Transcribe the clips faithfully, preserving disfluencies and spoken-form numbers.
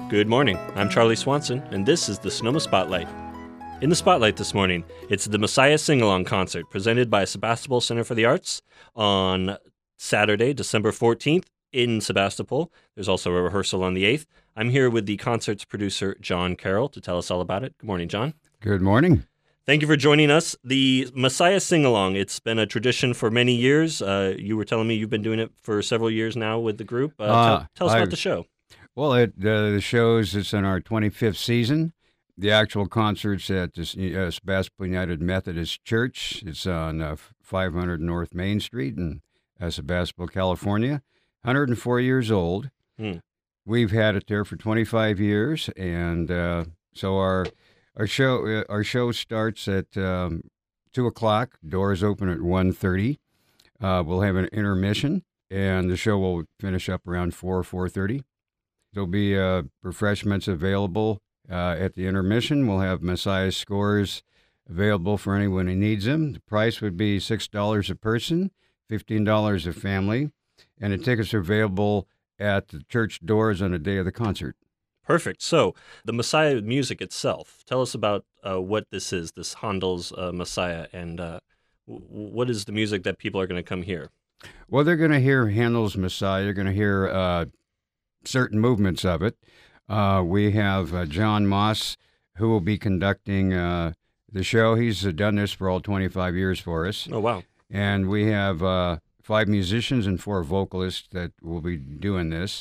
Good morning. I'm Charlie Swanson, and this is the Sonoma Spotlight. In the Spotlight this morning, it's the Messiah Sing-Along Concert presented by Sebastopol Center for the Arts on Saturday, December fourteenth in Sebastopol. There's also a rehearsal on the eighth. I'm here with the concert's producer, John Carroll, to tell us all about it. Good morning, John. Good morning. Thank you for joining us. The Messiah Sing-Along, it's been a tradition for many years. Uh, you were telling me you've been doing it for several years now with the group. Uh, Uh, tell, tell us I've- about the show. Well, it, uh, the shows, it's in our twenty-fifth season. The actual concert's at the uh, Sebastopol United Methodist Church. It's on uh, five hundred North Main Street in uh, Sebastopol, California. one hundred four years old. Hmm. We've had it there for twenty-five years, and uh, so our our show uh, our show starts at um, two o'clock. Doors open at one thirty. Uh, we'll have an intermission, and the show will finish up around four four thirty. There'll be uh, refreshments available uh, at the intermission. We'll have Messiah scores available for anyone who needs them. The price would be six dollars a person, fifteen dollars a family, and the tickets are available at the church doors on the day of the concert. Perfect. So, the Messiah music itself, tell us about uh, what this is, this Handel's uh, Messiah, and uh, w- what is the music that people are going to come hear? Well, they're going to hear Handel's Messiah. You're going to hear uh, certain movements of it. Uh, we have uh, John Moss, who will be conducting uh, the show. He's uh, done this for all twenty-five years for us. Oh, wow. And we have uh, five musicians and four vocalists that will be doing this.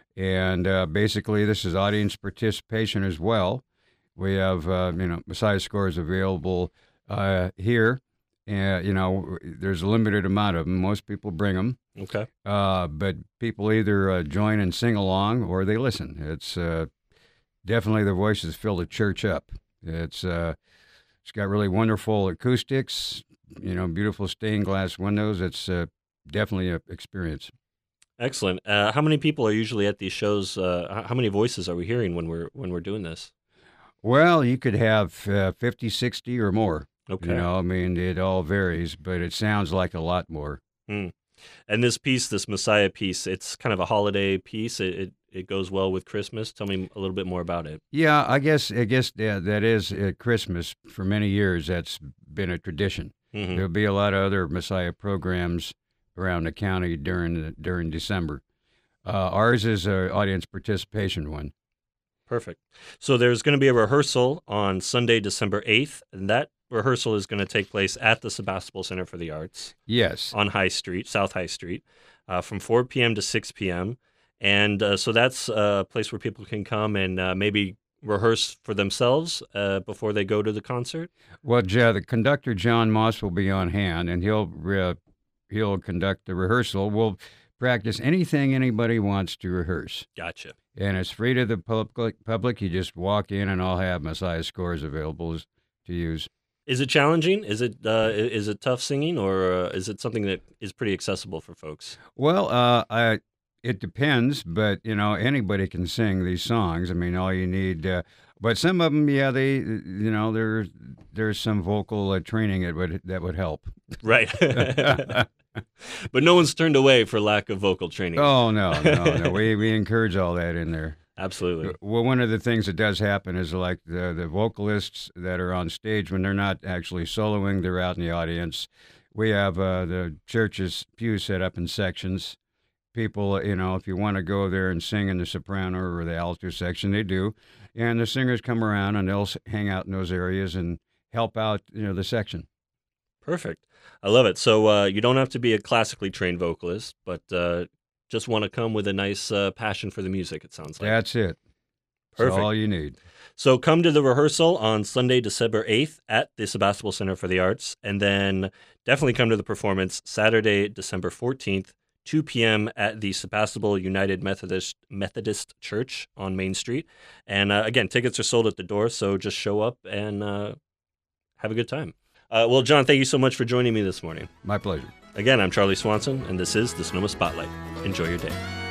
And uh, basically, this is audience participation as well. We have, uh, you know, Messiah scores available uh, here. And, you know, there's a limited amount of them. Most people bring them. Okay. Uh, but people either uh, join and sing along or they listen. It's uh, definitely the voices fill the church up. It's uh, it's got really wonderful acoustics, you know, beautiful stained glass windows. It's uh, definitely an experience. Excellent. Uh, how many people are usually at these shows? Uh, h- how many voices are we hearing when we're when we're doing this? Well, you could have uh, fifty, sixty or more. Okay. You know, I mean, it all varies, but it sounds like a lot more. Hmm. And this piece, this Messiah piece, it's kind of a holiday piece. It, it it goes well with Christmas. Tell me a little bit more about it. Yeah, I guess I guess yeah, that is at Christmas. For many years, that's been a tradition. Hmm. There'll be a lot of other Messiah programs around the county during the, during December. Uh, ours is an audience participation one. Perfect. So there's going to be a rehearsal on Sunday, December eighth, and that rehearsal is going to take place at the Sebastopol Center for the Arts Yes. on High Street, South High Street, uh, from four p.m. to six p.m. And uh, so that's a place where people can come and uh, maybe rehearse for themselves uh, before they go to the concert. Well, yeah, the conductor John Moss will be on hand, and he'll uh, he'll conduct the rehearsal. We'll practice anything anybody wants to rehearse, Gotcha. and it's free to the public. Public, you just walk in, and I'll have Messiah scores available to use. Is it challenging? Is it uh, i- is it tough singing, or uh, is it something that is pretty accessible for folks? Well, uh, I, it depends, but you know anybody can sing these songs. I mean, all you need. Uh, but some of them, yeah, they, you know, there there's some vocal uh, training that would that would help. Right. But no one's turned away for lack of vocal training. Oh no, no, no. we we encourage all that in there. Absolutely. Well, one of the things that does happen is like the the vocalists that are on stage when they're not actually soloing, they're out in the audience. We have uh, the church's pews set up in sections. People, you know, if you want to go there and sing in the soprano or the alto section, they do, and the singers come around and they'll s- hang out in those areas and help out, you know, the section. Perfect. I love it. So uh, you don't have to be a classically trained vocalist, but uh, just want to come with a nice uh, passion for the music, it sounds like. That's it. Perfect. That's all you need. So come to the rehearsal on Sunday, December eighth at the Sebastopol Center for the Arts, and then definitely come to the performance Saturday, December fourteenth, two p.m. at the Sebastopol United Methodist Methodist Church on Main Street. And uh, again, tickets are sold at the door, so just show up and uh, have a good time. Uh, well, John, thank you so much for joining me this morning. My pleasure. Again, I'm Charlie Swanson, and this is the Sonoma Spotlight. Enjoy your day.